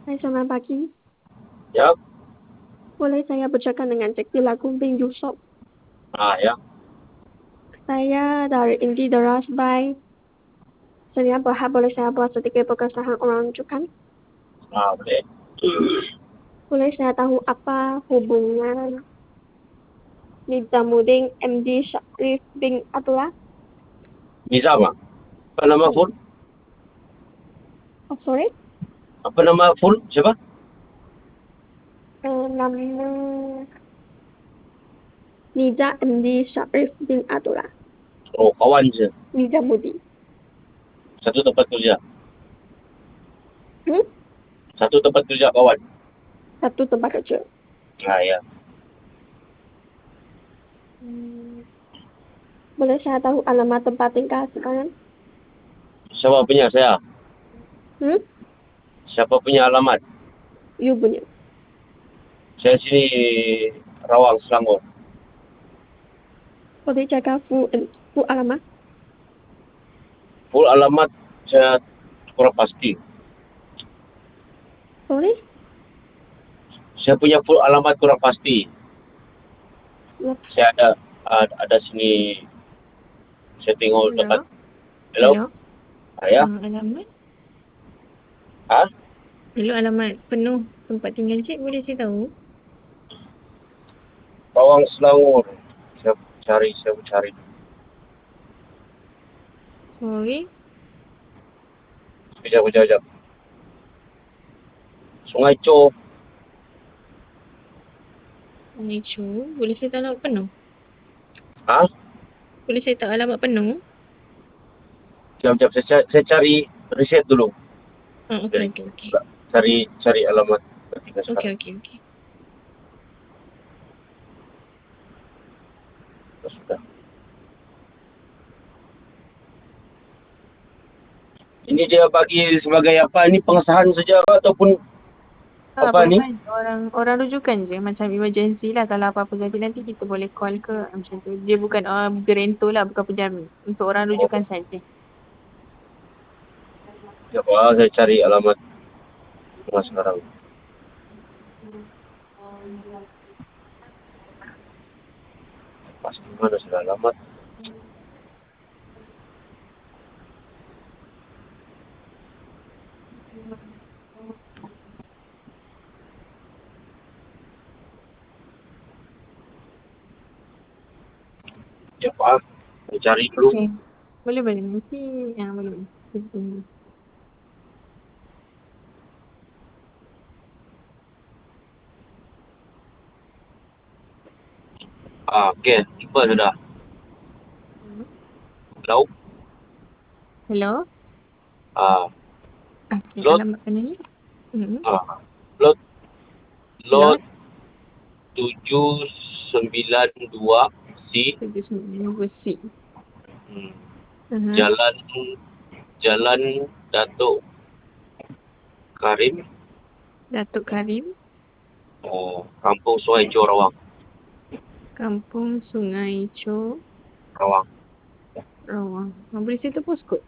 Hai, selamat pagi. Ya, Boleh saya bercakap dengan Cikgu Lagun bin Yusof? ya, Saya dari Indi Deras Bay. Saya berhak boleh saya buat sedikit perkesahan orang rujukan? boleh. Boleh saya tahu apa hubungan Nizamuddin MD Syarif bin Abdullah? Nizam, ah. Apa nama full? Oh, sorry. Apa nama full? Siapa? Nama Niza MD Syarif bin Abdullah. Oh, kawan je. Nizamuddin. Satu tempat kerja. Hmm? Satu tempat kerja kawan. Satu tempat kerja. Ya. Boleh saya tahu alamat tempat tinggal sekarang? Siapa punya saya? Hmm? Siapa punya alamat? You punya. Saya sini Rawang, Selangor. Boleh jaga full alamat? Full alamat saya kurang pasti. Boleh? Saya punya full alamat kurang pasti. Ya. Saya ada sini. Saya tengok Hello. dekat. Hello? Ya? Alamat? Ha? Hello, alamat penuh tempat tinggal cik boleh saya tahu? Rawang, Selangor. Saya cari. Sorry. Kejap. Sungai Chow. Nicho. Boleh saya tahu alamat penuh? Ha? Boleh saya tahu alamat penuh? Sekejap. Saya cari riset dulu. Okey. Cari alamat ketika sekarang. Okey. Sudah. Ini dia bagi sebagai apa? Ini pengesahan saja ataupun apa ni? Orang rujukan je macam emergency lah. Kalau apa-apa jadi nanti kita boleh call ke macam tu. Dia bukan guarantor lah, bukan penjamin. Untuk orang rujukan saja. Saya cari alamat rumah sekarang. Pasti mana sudah alamat? Ya Pak, saya cari dulu. Okey. Boleh. Nanti boleh. Okey, jumpa sudah. Hello? Hello. Ah, Okey, Lot. alamat penuh ni? Lot 792 C. 792 C. Jalan Datuk Karim. Datuk Karim. Kampung Sungai Chow, Rawang. Kampung Sungai Chow, Rawang. Boleh saya tu postcode?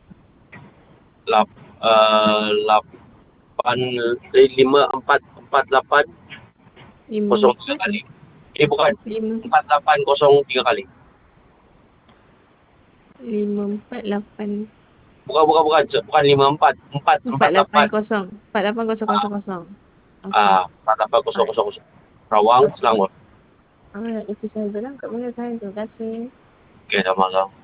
5448 03 kali. Bukan. 4803 kali. 548. Bukan 54. 480. 48000. Okey. 48000. Rawang, Selangor. Itu sahaja lah. Kat mana saya. Terima kasih. Okey, sama-sama.